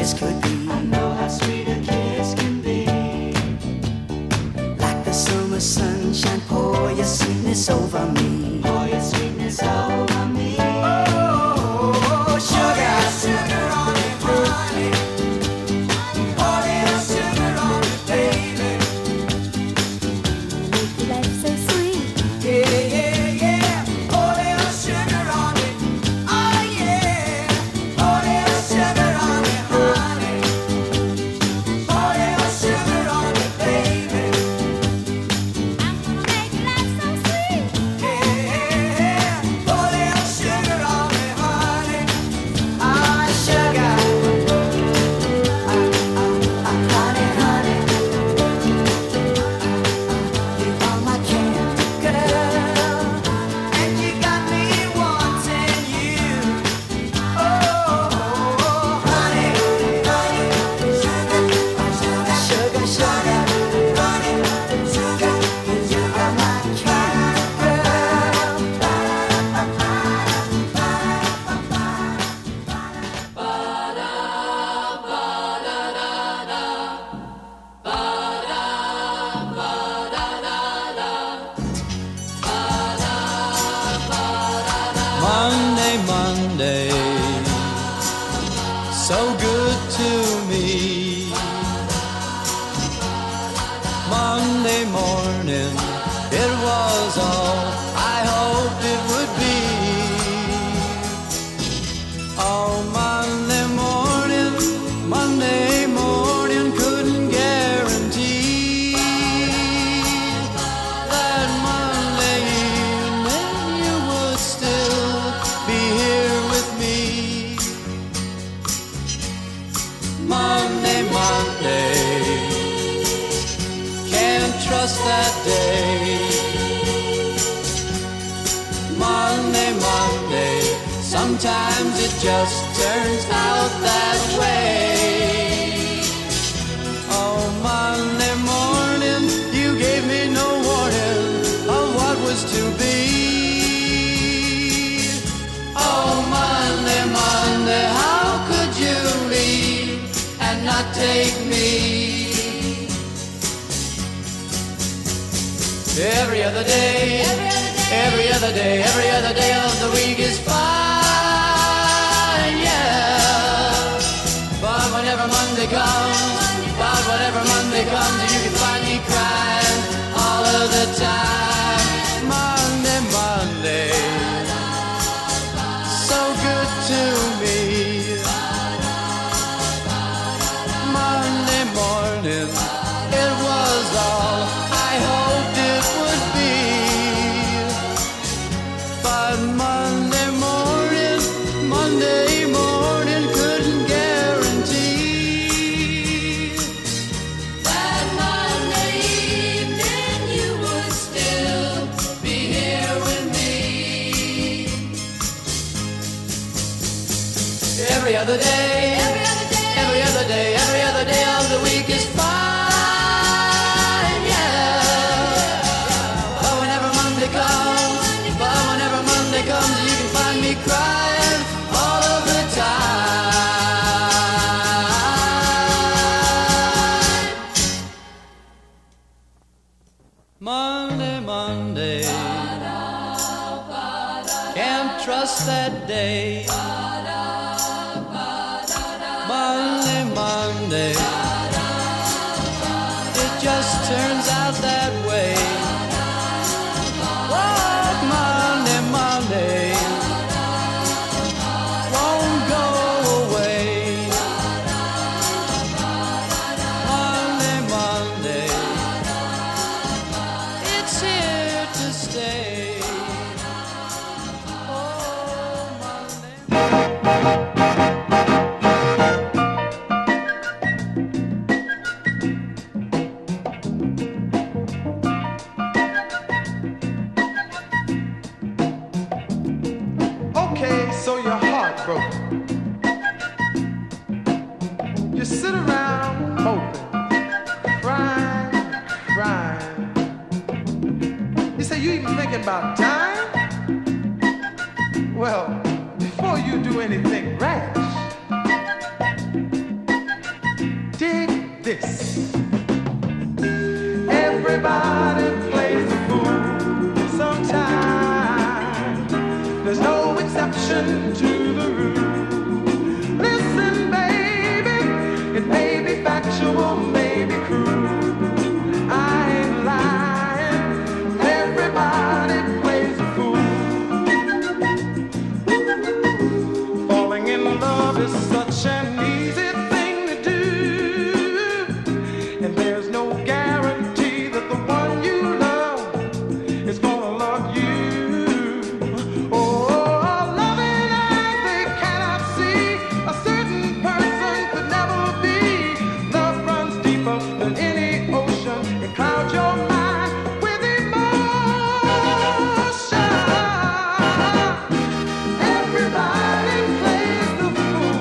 kiss could be. I know how sweet a kiss can be. Like the summer sunshine, pour your sweetness over me. Pour your sweetness over me. Oh, sugar, sugar on me, honey. Pour little sugar on me, baby. Make your life so sweet. Yeah, yeah, yeah. Pour little sugar on me. Oh, yeah. Pour little sugar on me, honey. Pour little sugar on me, baby. I'm gonna make your life so sweet. Yeah, pour little sugar on me, honey. Ah, sugar. Honey, honey. You are my candy girl, and you got me wanting you. Oh, honey, honey, sugar, sugar, sugar, honey, sugar, you are my candy Monday, Monday, so good to me. Monday morning, it was all I hoped it would be. Oh, Monday morning, couldn't guarantee that Monday evening you would still be here with me. Monday, can't trust that day. Monday, sometimes it just turns out that way. Oh, Monday morning, you gave me no warning of what was to be. Oh, Monday, how could you leave and not take me? Every other day, every other day of the week is fine, yeah. But whenever Monday comes, you can find me crying all of the time. Monday, so good to me. Monday morning, it was all I hoped it would be. But Monday morning couldn't guarantee that Monday evening you would still be here with me. Every other day of the week is fine, yeah. But whenever Monday comes, you can find me crying all of the time. Monday, can't trust that day. Monday, it just turns out that way. Oh, Monday, won't go away. Monday, it's here to stay. Oh, Monday. Okay, so your heart broke. You sit around moping, crying. You say you even thinking about dying? Well, before you do anything rash, exception to the rule. Listen, baby, it may be factual, may be cruel. I ain't lying. Everybody plays a fool. Falling in love is such an easy thing to do, and there's no guarantee that the one you love is gonna love you. Oh, loving eyes they cannot see. A certain person could never be. Love runs deeper than any ocean. It clouds your mind with emotion. Everybody plays the fool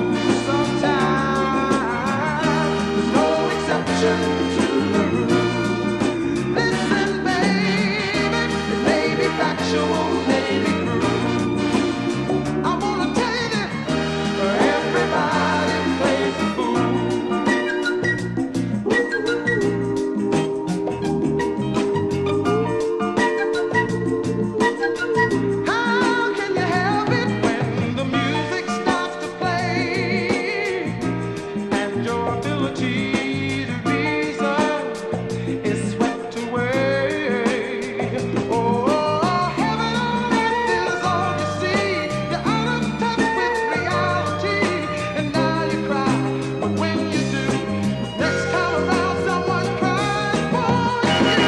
sometimes. There's no exception to the rule. Listen, baby, it may be factual, may be cruel. I wanna tell you this, everybody plays the fool. How can you help it when the music starts to play and your ability to reason is swept away? Oh, heaven on earth is all you see. You're out of touch with reality, and now you cry. But when you do, next time around, someone cries for you.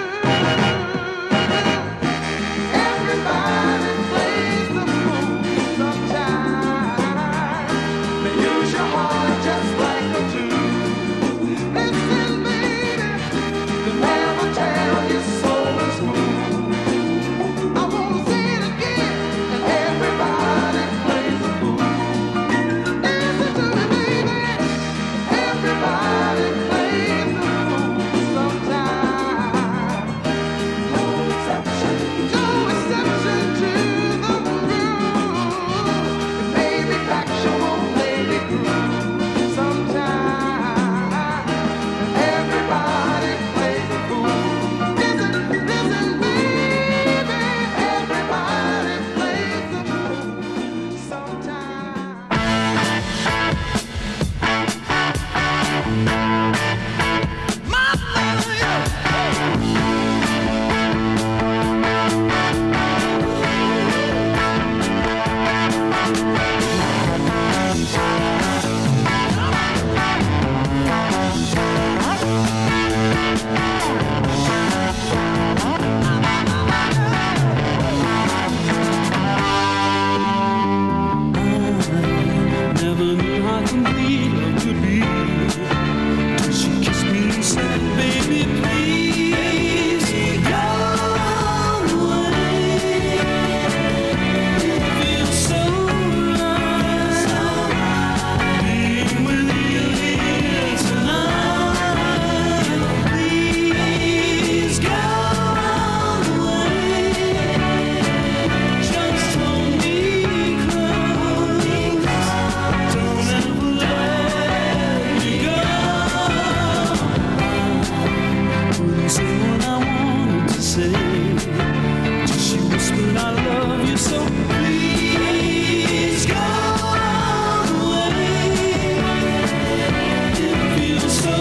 Everybody plays the fool sometimes. They use your heart just like a tool. Listen, baby, they never tell your soul is fool. I wanna say it again, and everybody plays the fool. Listen to me, baby, everybody plays the fool sometimes. No exception to the rule. It may be factual, may be cruel. Sometimes everybody plays the fool. Listen, baby, everybody plays the fool. Sometimes. Never knew how complete love could be. She kissed me and said, "Baby, please go away." It feels so right being with you here tonight. Please go away. Just hold me close. Don't ever let me go. Couldn't say what I wanted to say. Just she whispered, "I love you so." Please go away. It feels so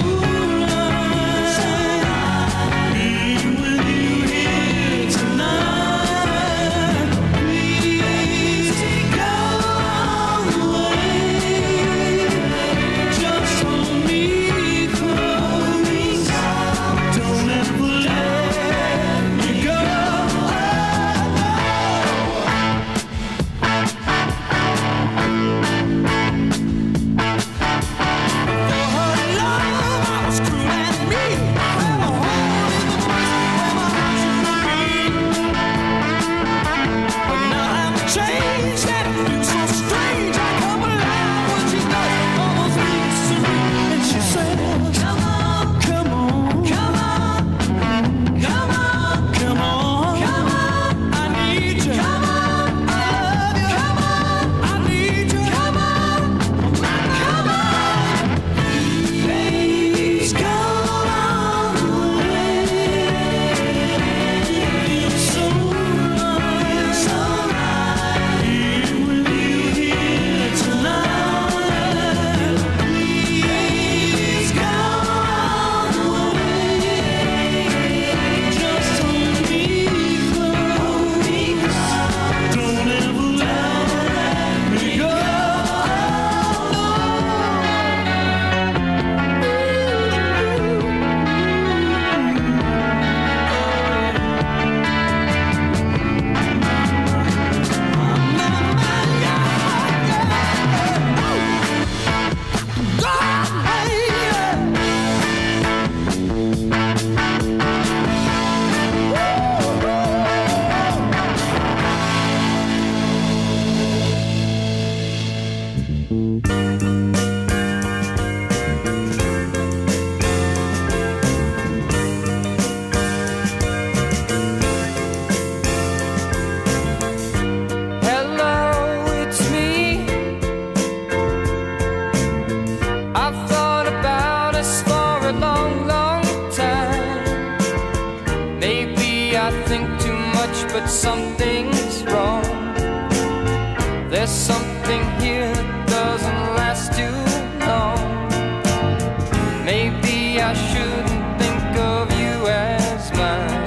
right being with you here tonight. Please go away. Just hold me close. Don't ever let me go. with There's something here that doesn't last too long. Maybe I shouldn't think of you as mine.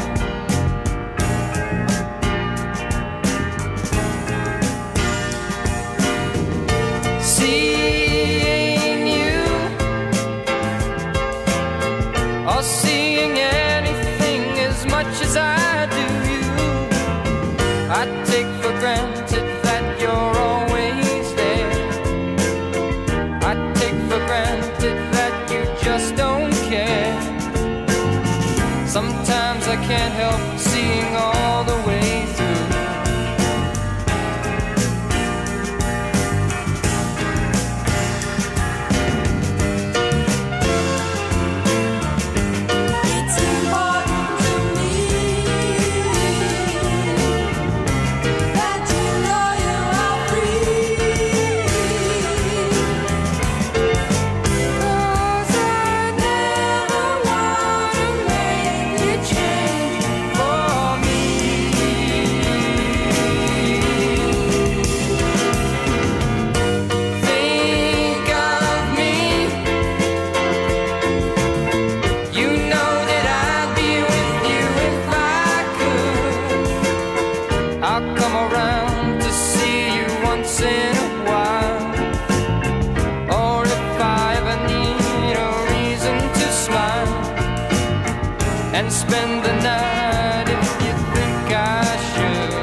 Seeing you, or seeing anything as much as I do you, I take for granted that you're always there. I take for granted that you just don't care. Sometimes I can't help seeing all the way through. It's important to me that you know you are free. 'Cause I never wanna make you change for me. Think of me. You know that I'd be with you if I could. I'll come around to see you once in a while. Or if I ever need a reason to smile and spend the night if you think I should.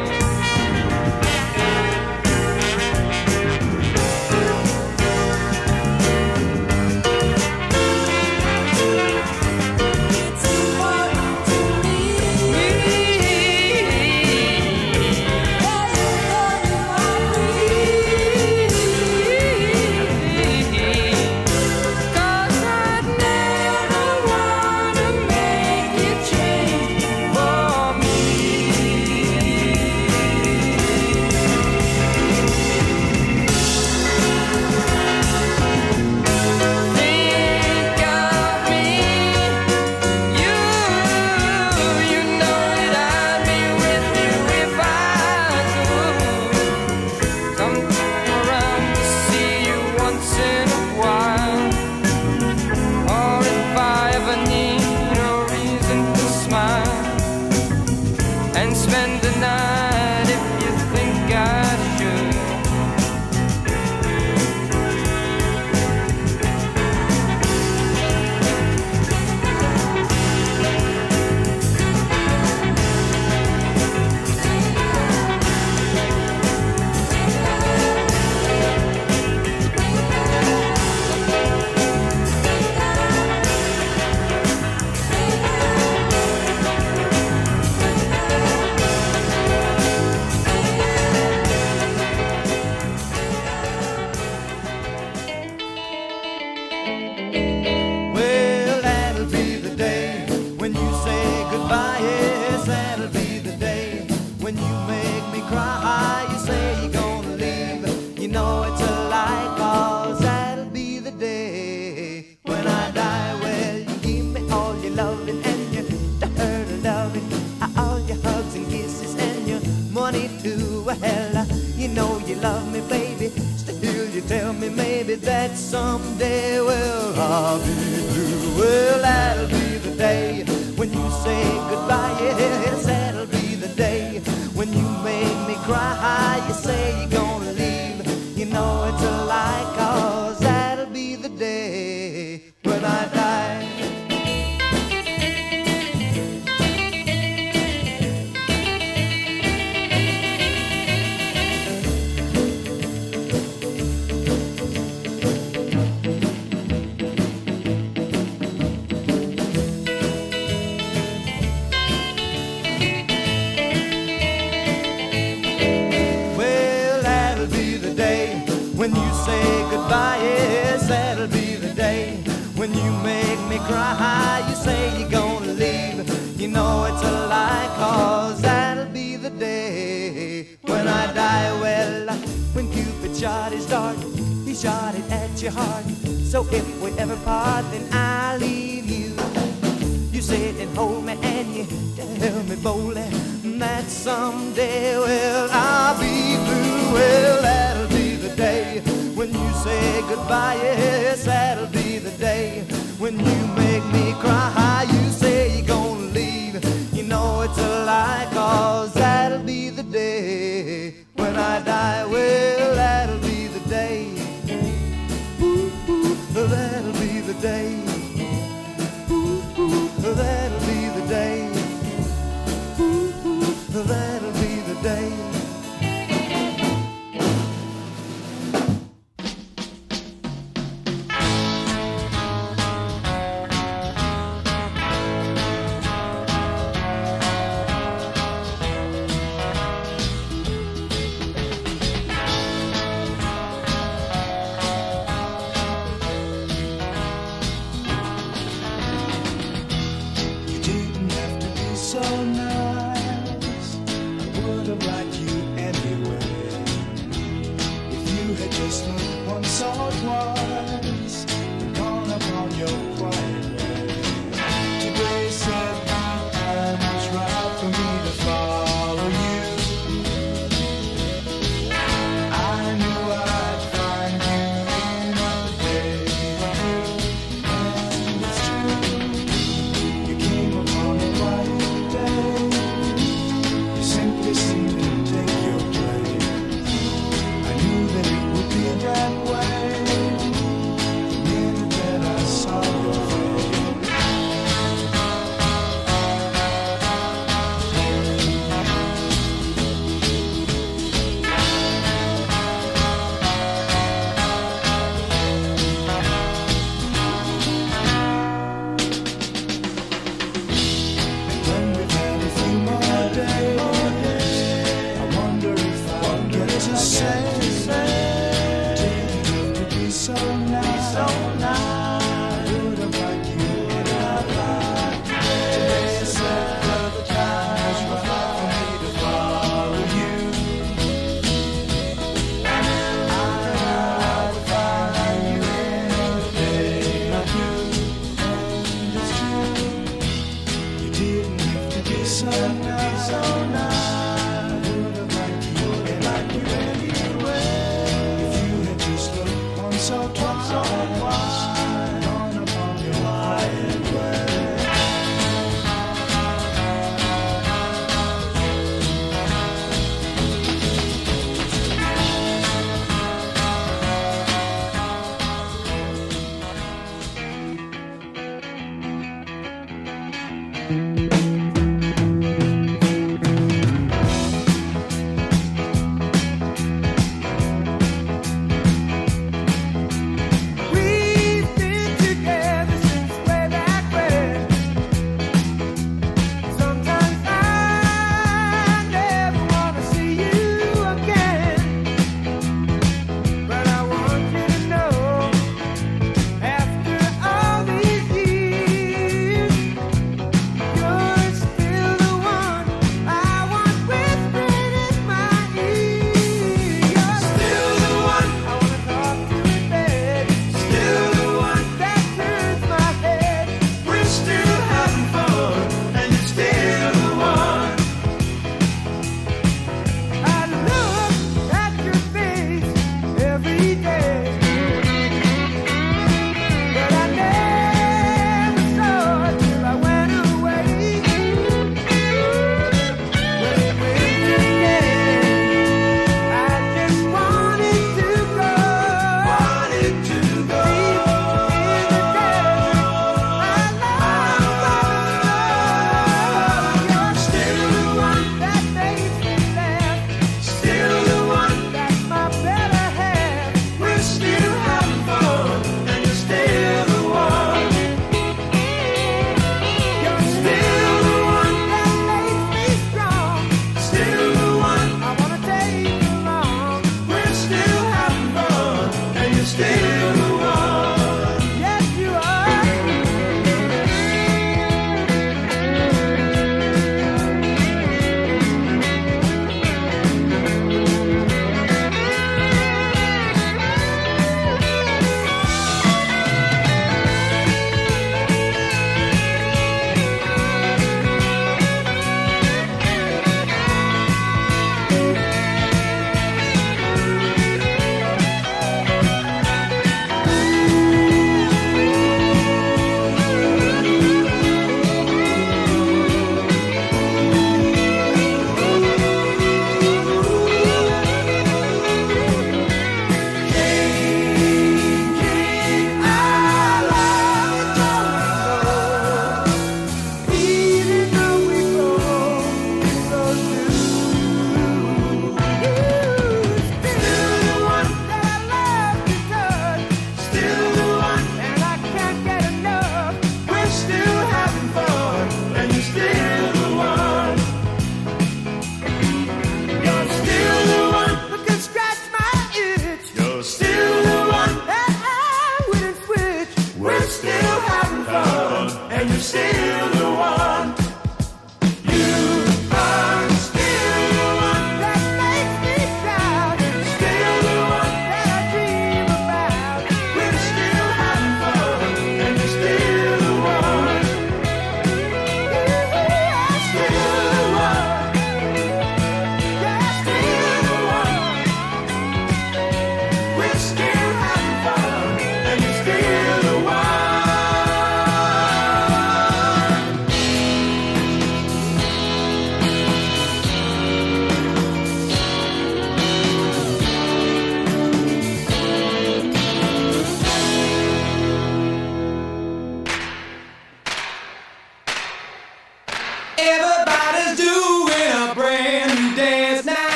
It's important to me that you know you are free. 'Cause I'd never wanna make you change for me. Think of me. You know that I'd be with you if I could. Come around to see you once in a while. Or if I ever need a reason to smile and spend the night if you think I should. Well, that'll be the day when you say goodbye. Yes, that'll be the day when you make me cry. You say you're gonna leave, you know it's a lie, 'cause that'll be the day when I die. Well, you give me all your loving and your dirty loving, all your hugs and kisses and your money too. Well, you know you love me, baby. Still, you tell me maybe that someday, well, I'll be blue. Well, that'll be the day when you say goodbye. Yes, that'll be the day when you make me cry. You say you're gonna leave, you know it's a lie, 'cause that'll be the day when I die. Well, that'll be the day when you say goodbye. Yes, that'll be the day when you make me cry. You say you're gonna leave, you know it's a lie, 'cause that'll be the day when I die. Well, when Cupid shot his dart, he shot it at your heart. So if we ever part, then I'll leave you. You sit and hold me and you tell me boldly that someday, well, I'll be through. Well, that'll goodbye, yes, that'll be the day when you make me cry. You say you're gonna leave, you know it's a lie, 'cause that'll be the day when I die. Well, that'll be the day. Ooh, ooh, that'll be the day. Ooh, ooh, that'll be the day. Ooh, ooh, that'll be the day. You didn't have to be so nice. I would have liked you anyway. If you had just looked once or twice and gone upon your quiet way. Today said the time was right for me to follow you. I knew I'd find you in a day or two, and it's true. You came upon a quiet day. You simply seemed to take your place. I knew that it would be that way the minute that I saw your face. When we've had a few more days, I wonder if I'll get to say, didn't have to be so nice. I would have liked you in a life. Today said the time was right for me to follow you. I would find you in a day or two, and it's true. You didn't have to be so nice. I would have liked you anyway.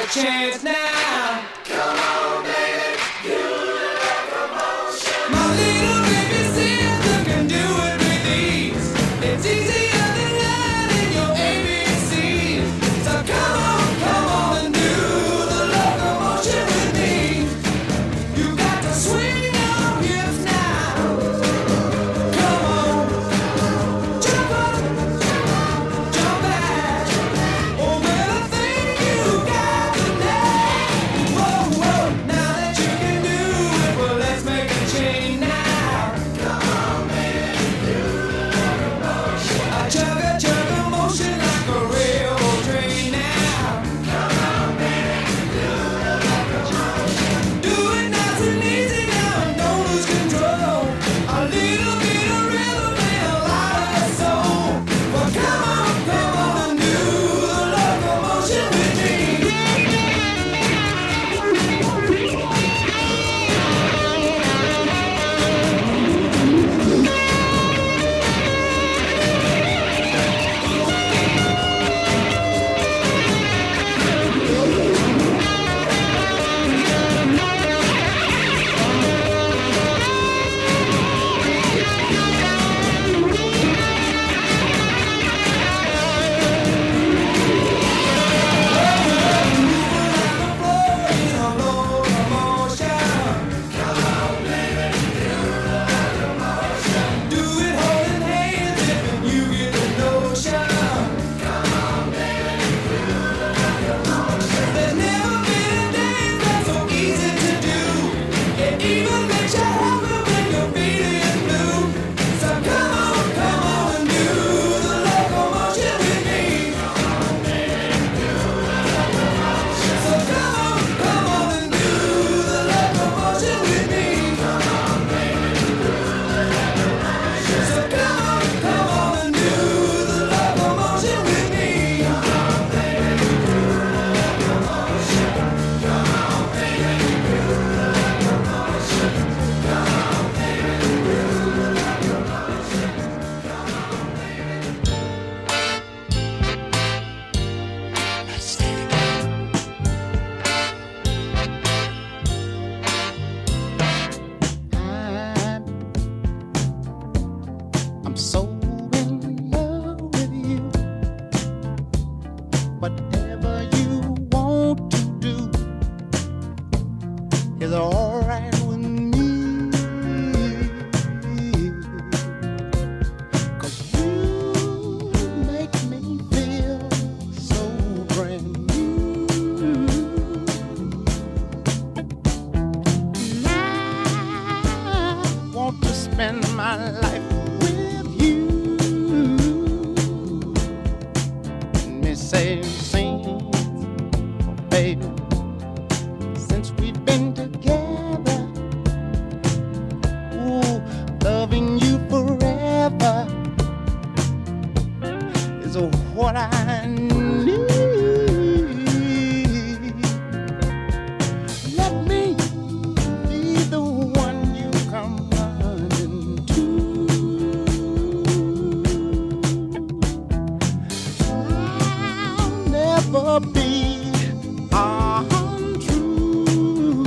chance now. Come on, baby, do the locomotion. My little baby sister can do it with ease. It's easier than learning your ABCs. So come on and do the locomotion with me. You got to swing your hips now. Come on, jump up, jump back. Oh, man, I think you got the knack. Whoa, whoa, now that you can do it, well, let's make a change now. Come on, baby, do the locomotion. I chug a motion like a railroad train now. Come on, baby, do the locomotion. Do it nice and easy now and don't lose control. A little bit of rhythm and a lot of soul. Well, come on and do the locomotion with me. I'm so in love with you. Whatever you want to do is alright with me. 'Cause you make me feel so brand new. And I want to spend my life with you. Me say, sing, baby, since we've been together. Ooh, loving you forever is what I need. Let me be the one you come running to. I'll never be untrue.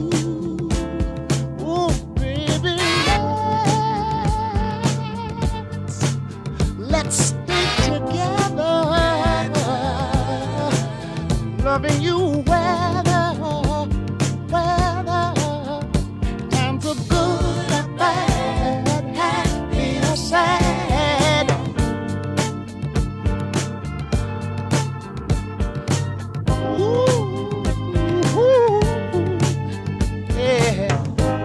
Oh, baby, let's stay together. Loving you weather times are good or bad, happy or sad. Ooh, yeah.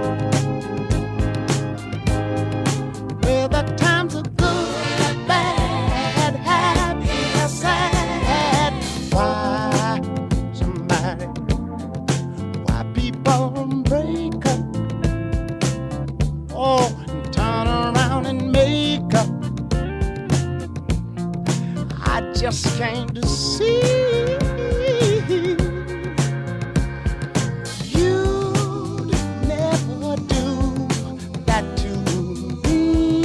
Whether times are good or bad, happy or sad. Why people break up? Oh, and turn around and make up. I just came to see you'd never do that to me,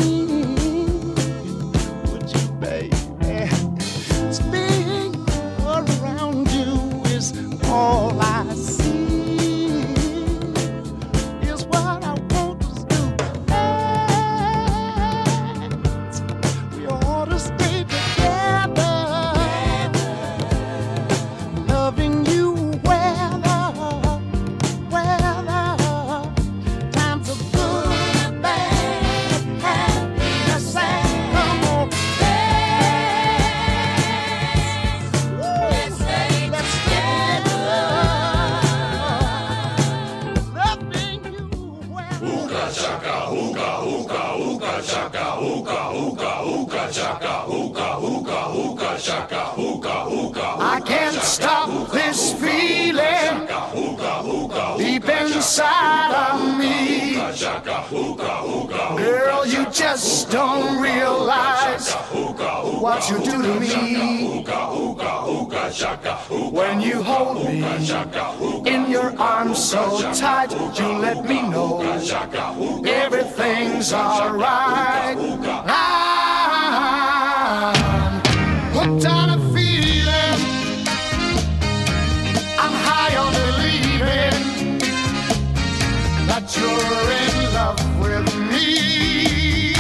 would you, baby? Being around you is all I can't stop this feeling deep inside of me. Girl, you just don't realize what you do to me. When you hold me in your arms so tight, you let me know everything's alright. I'm hooked on a feeling, I'm high on believing that you're in love with me.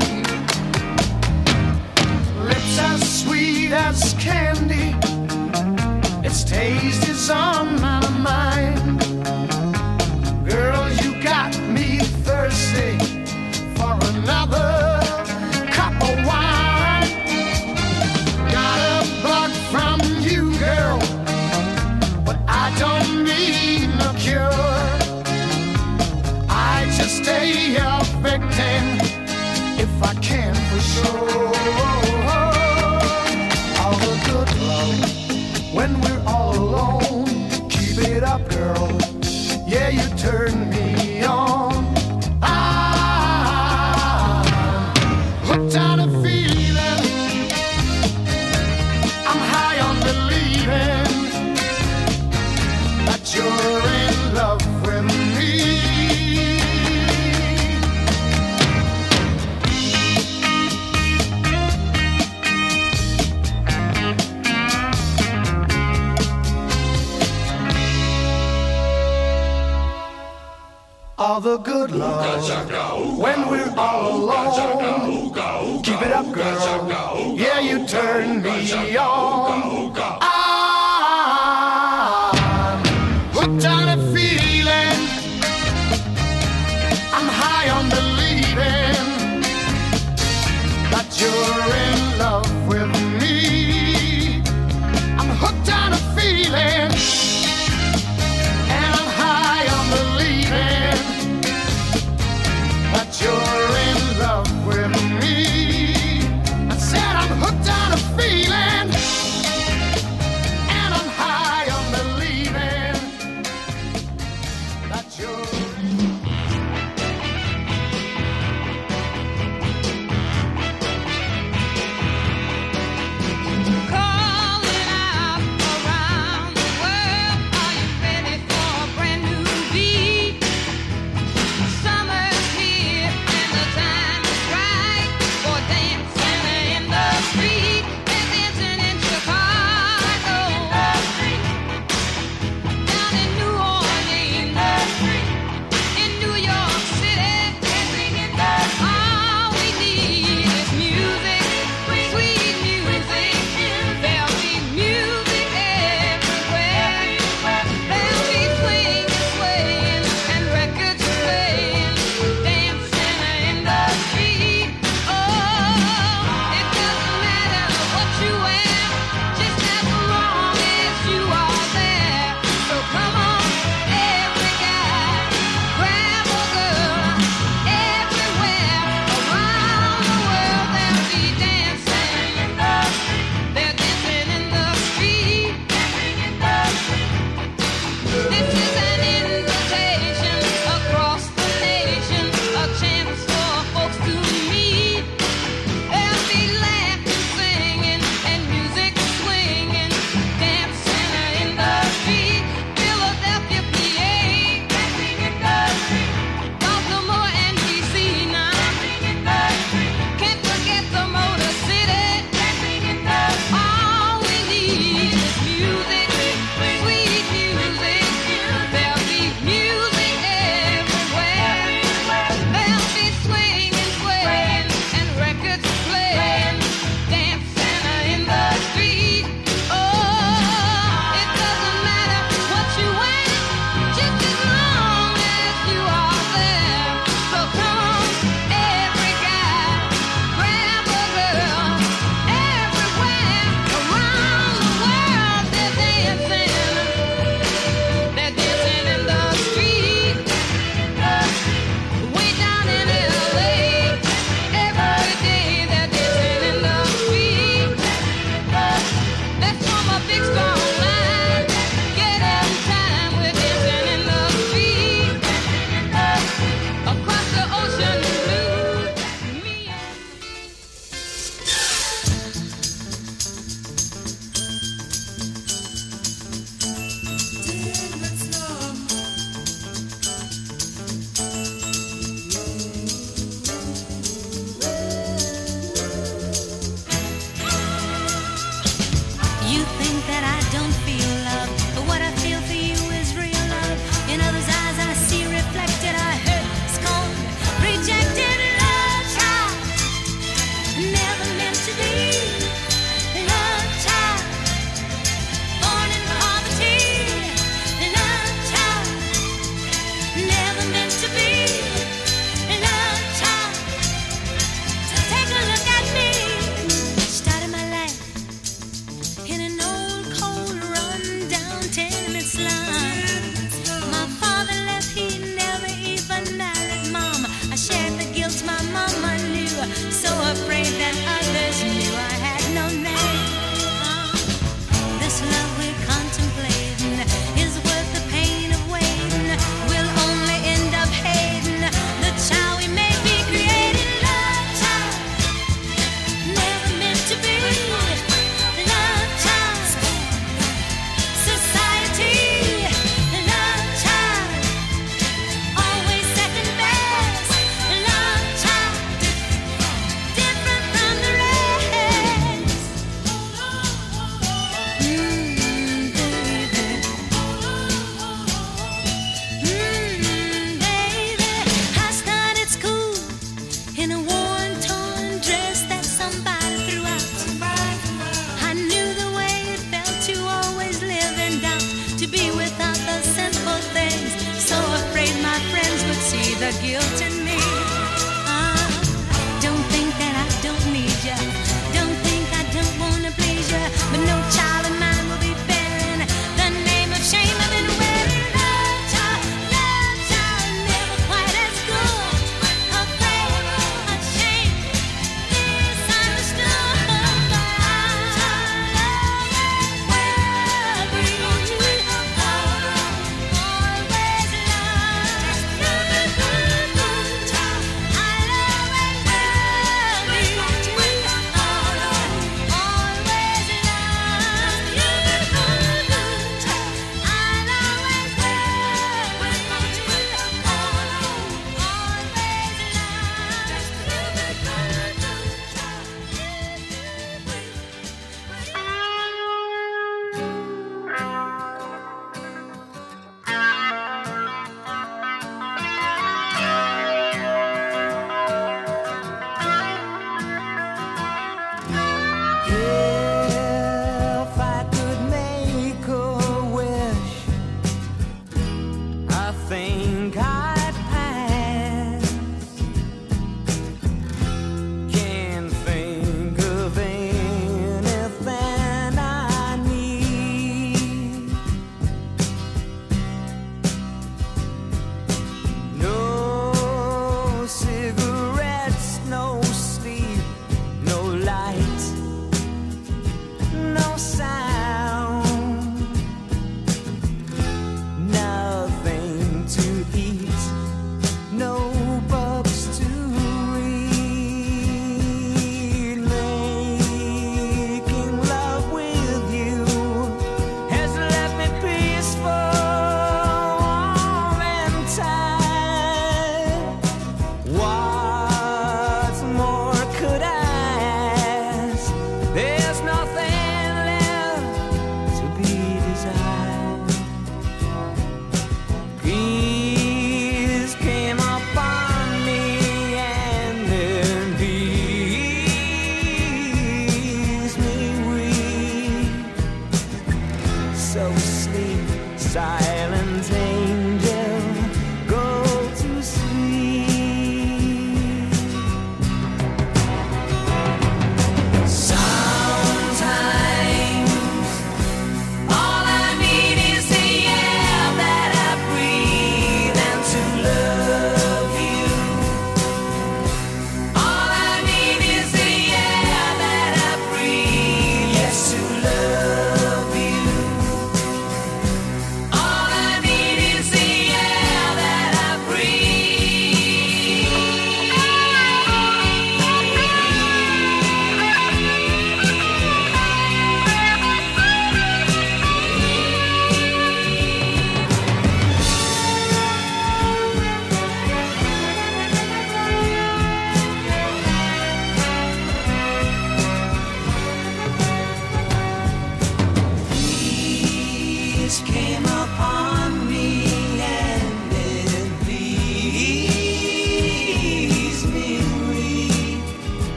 Lips as sweet as candy, its taste is on my mind. Girl, you got me thirsty for another cup of wine. Got a bug from you, girl, but I don't need no cure. I just stay a victim if I can for sure. All the good love when we're all alone. Keep it up, girl. Yeah, you turn me on. I'm hooked on a feeling, I'm high on believing that you're in love with me. All the good love when we're all alone. Keep it up, girl. Yeah, you turn me on. I'm hooked on a feeling, I'm high on believing that you're in love with me. I'm hooked on a feeling, and I'm high on believing that you're in love with me. I said I'm hooked on a feeling,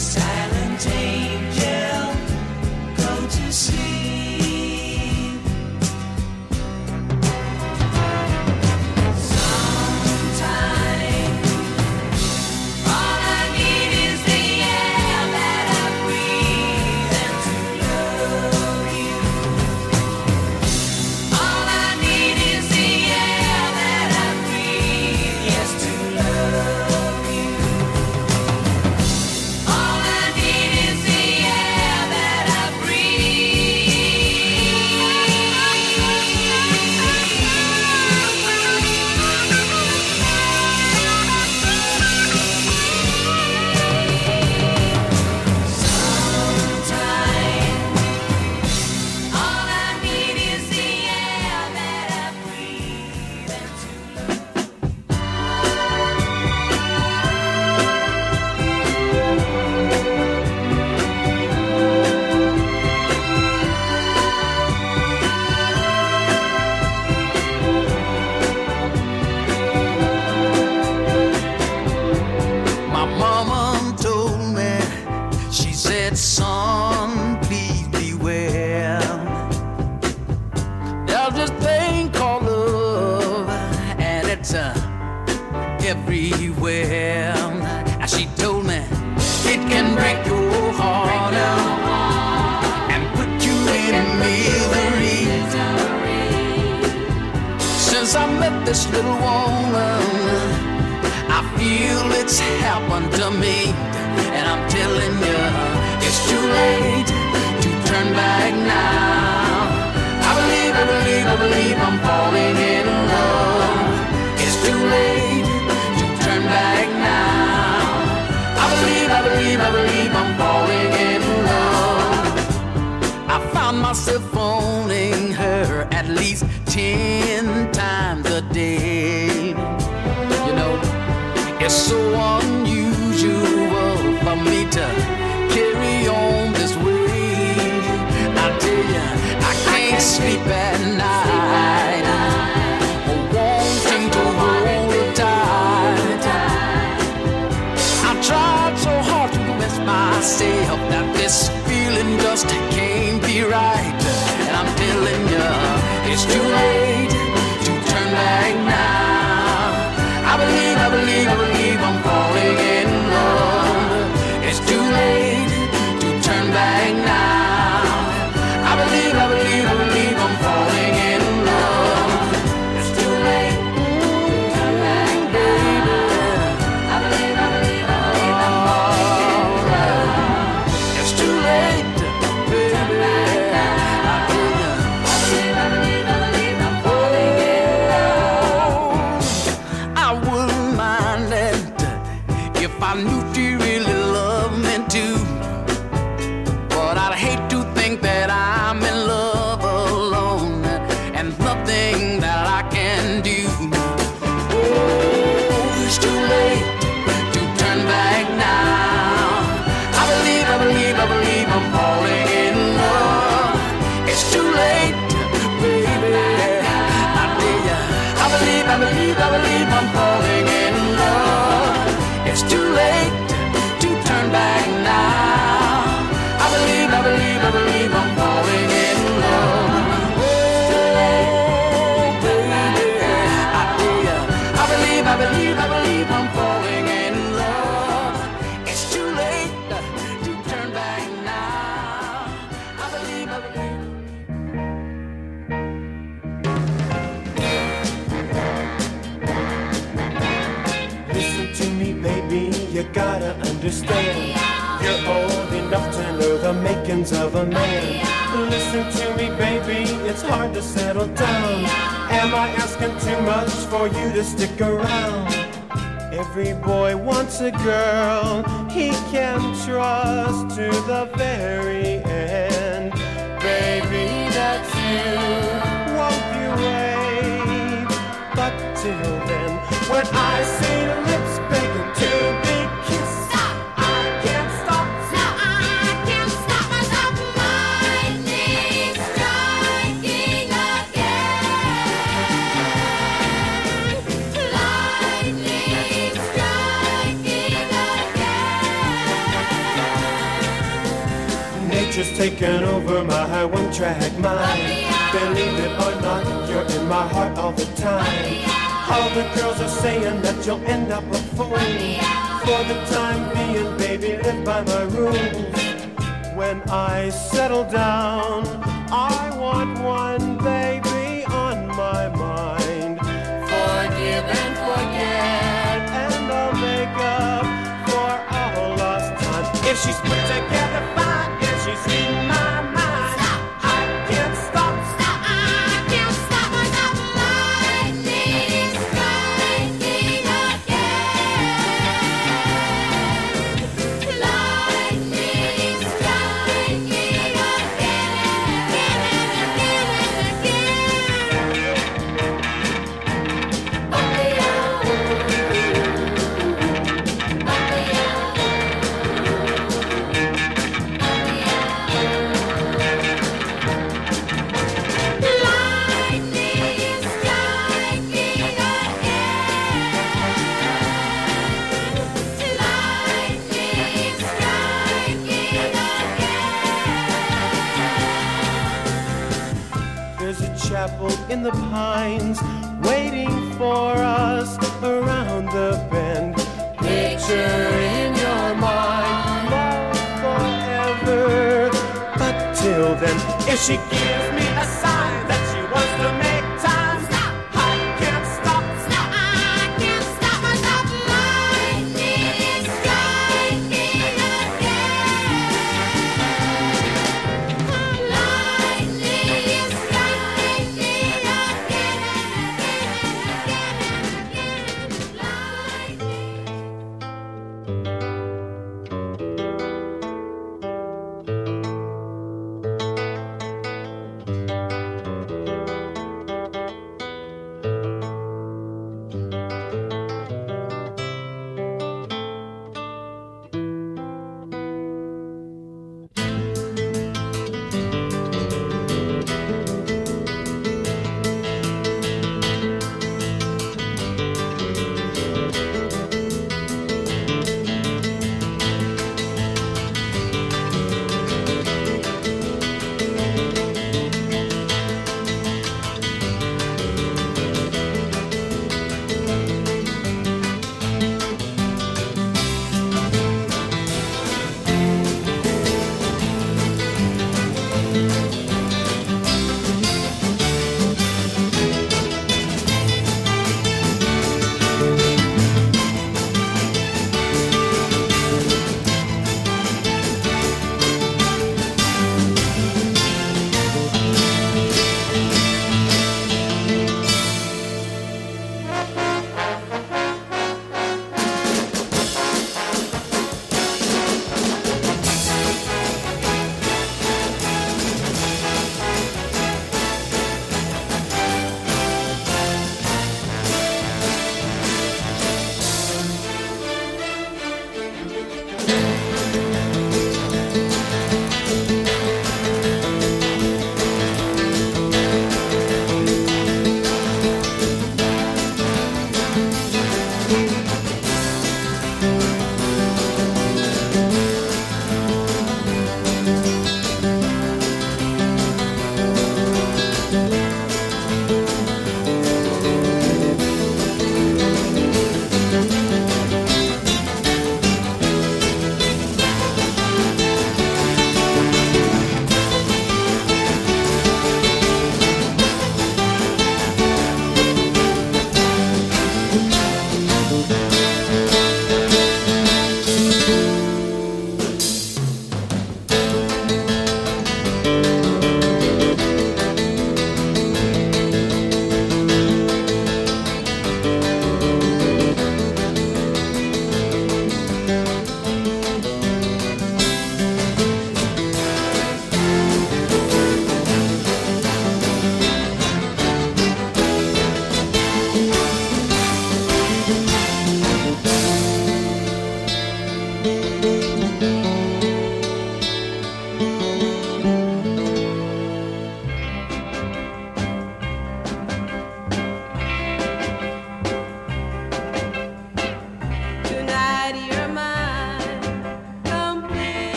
Silent angel, go to sleep. Sometime, all I need is the air that I breathe and to love you. All I need is the air that I breathe, yes, to love you. All I need is the air that I Sometime, all I need is the air that I breathe and to My mama told me, she said, son, please beware. There's this thing called love, and it's everywhere. And she told me, it can break your heart and put you in misery. Since I met this little woman, I feel it's happened to me, and I'm telling you, it's too late to turn back now. I believe I'm falling in love. It's too late to turn back now. I believe I'm falling in love. I found myself phoning her at least 10 times a day. You know, it's so unusual for me to carry on this way. I tell you, I can't sleep at night, wanting to hold her tight. I tried so hard to convince myself that this feeling just can't be right. And I'm telling you, it's too late to turn back now. I believe I'm falling in love. It's too late to turn back now. I believe I'm falling in love. It's too late to turn back now. I believe I'm falling in love. It's too late, baby. I believe I'm falling in love. I wouldn't mind it if I knew she really loved me too. But I'd hate to think that I'm in love alone and nothing that I can do. Oh, it's too late to turn back now. I believe I'm falling in love. It's too late, baby. I tell ya, I believe I'm falling in love. It's too late to turn back now. I believe I'm falling in love. Oh, baby, I tell ya, I believe I'm falling in love. It's too late to turn back now. I believe. Listen to me, baby, you gotta understand. You're old enough to know the makings of a man. Listen to me, baby, it's hard to settle down. Am I asking too much for you to stick around? Every boy wants a girl he can trust to the very end. Baby, that's you, won't you wait? But till then, when I see your lips begging to be kissed, I can't stop. Now I can't stop myself from lightning striking again. Lightning striking again. Nature's taken over my one-track mind. Believe it or not, you're in my heart all the time. All the girls are saying that you'll end up a fool. For the time being, baby, live by my rules. When I settle down, I want one baby on my mind. Forgive and forget, and I'll make up for all lost time. If she's put together fine, if she's in my mind, I can't stop. I can't stop myself. Lightning striking again. Lightning striking again and There's a chapel in the pines waiting for us around the bend. Picture in your mind love forever. But till then, if she gives me a sign that she wants to make time, I can't stop. I can't stop myself. Lightning striking again. Lightning striking again.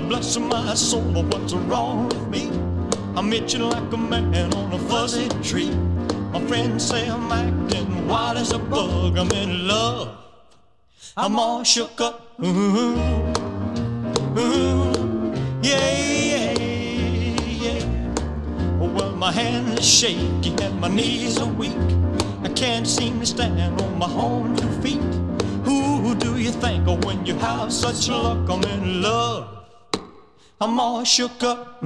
bless my soul, what's wrong with me? I'm itching like a man on a fuzzy tree. My friends say I'm acting wild as a bug. I'm in love, I'm all shook up. Yeah, yeah. Well, my hands are shaky and my knees are weak. I can't seem to stand on my own 2 feet. Who do you think of when you have such luck? I'm in love, I'm all shook up.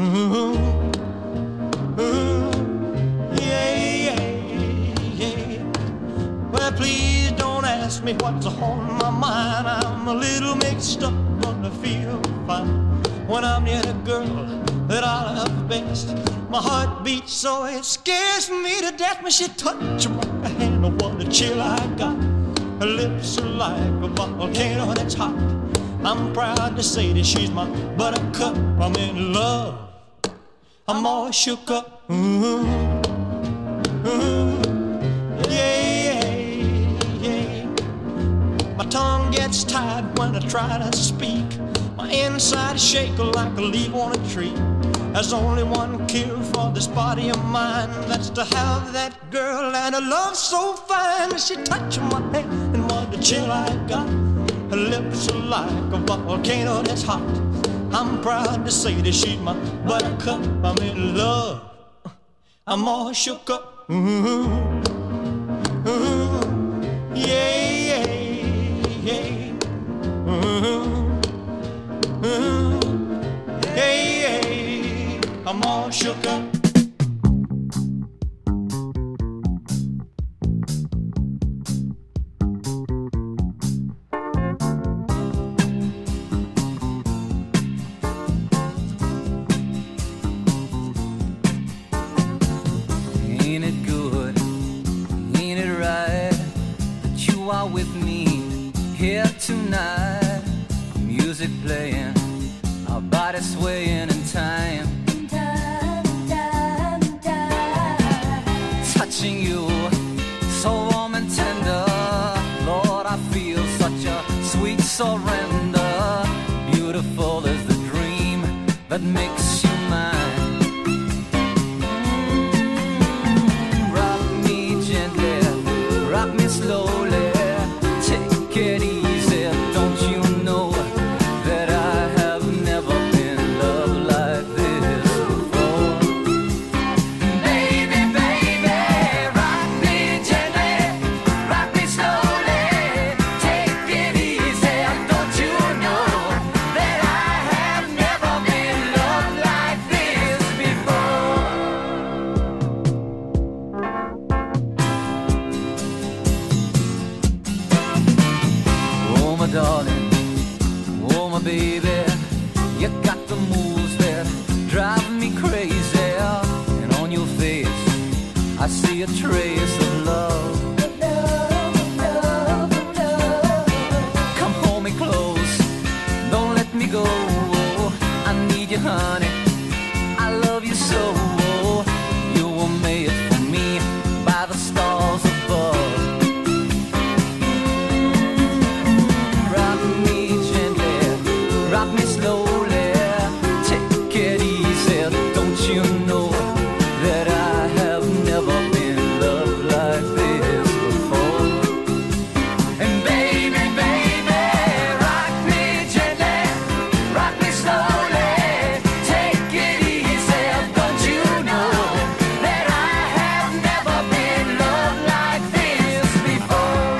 Yeah. Well, please don't ask me what's on my mind. I'm a little mixed up, but I feel fine when I'm near the girl that I love best. My heart beats so it scares me to death when she touches my hand. Oh, what a chill I got. Her lips are like a volcano that's hot. I'm proud to say that she's my buttercup. I'm in love, I'm all shook up. Yeah. My tongue gets tied when I try to speak. My inside is shaking like a leaf on a tree. There's only one cure for this body of mine. That's to have that girl and a love so fine. She touched my hand and what a chill I got. Her lips are like a volcano that's hot. I'm proud to say that she's my buttercup. I'm in love, I'm all shook up. Yeah. Hey, I'm all shook up. Ain't it good? Ain't it right that you are with me here tonight? Music playing, our bodies swaying in time. Touching you, so warm and tender. Lord, I feel such a sweet surrender. Beautiful is the dream that makes you mine. Rock me gently, rock me slowly. Take it easy, don't you know that I have never been loved like this before? Baby, rock me gently, rock me slowly. Take it easy, don't you know that I have never been loved like this before? Oh, my darling, oh, my baby, you got the moves that drive me crazy. And on your face, I see a trace of love. Come hold me close, don't let me go. I need you, honey, I love you so. You were made for me by the stars above. Rock me gently, rock me slowly. Take it easy, don't you know that I have never been loved like this before? And baby, rock me gently, rock me slowly. Take it easy, don't you know that I have never been loved like this before?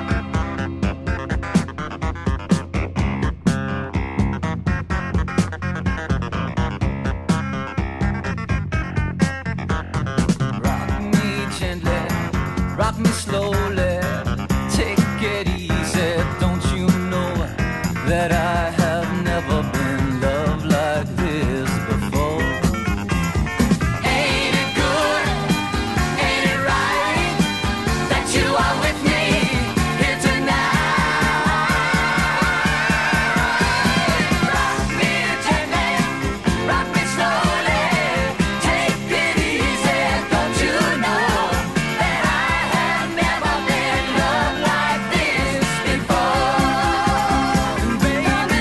Rock me gently, rock me slowly. Take it easy, don't you know that I have never been loved like this before? Ain't it good? Ain't it right that you are with me here tonight? Rock me gently, rock me slowly. Take it easy, don't you know that I have never been loved like this before? Baby,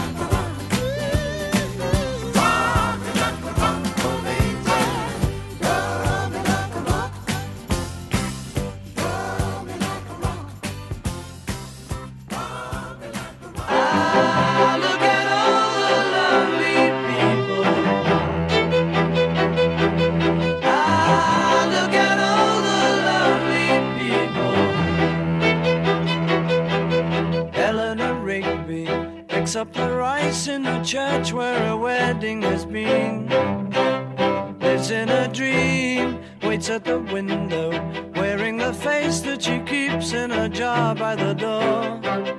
Look at all the lovely people. Look at all the lovely people. Eleanor Rigby picks up the rice in the church where a wedding has been. Lives in a dream, waits at the window, wearing the face that she keeps in a jar by the door.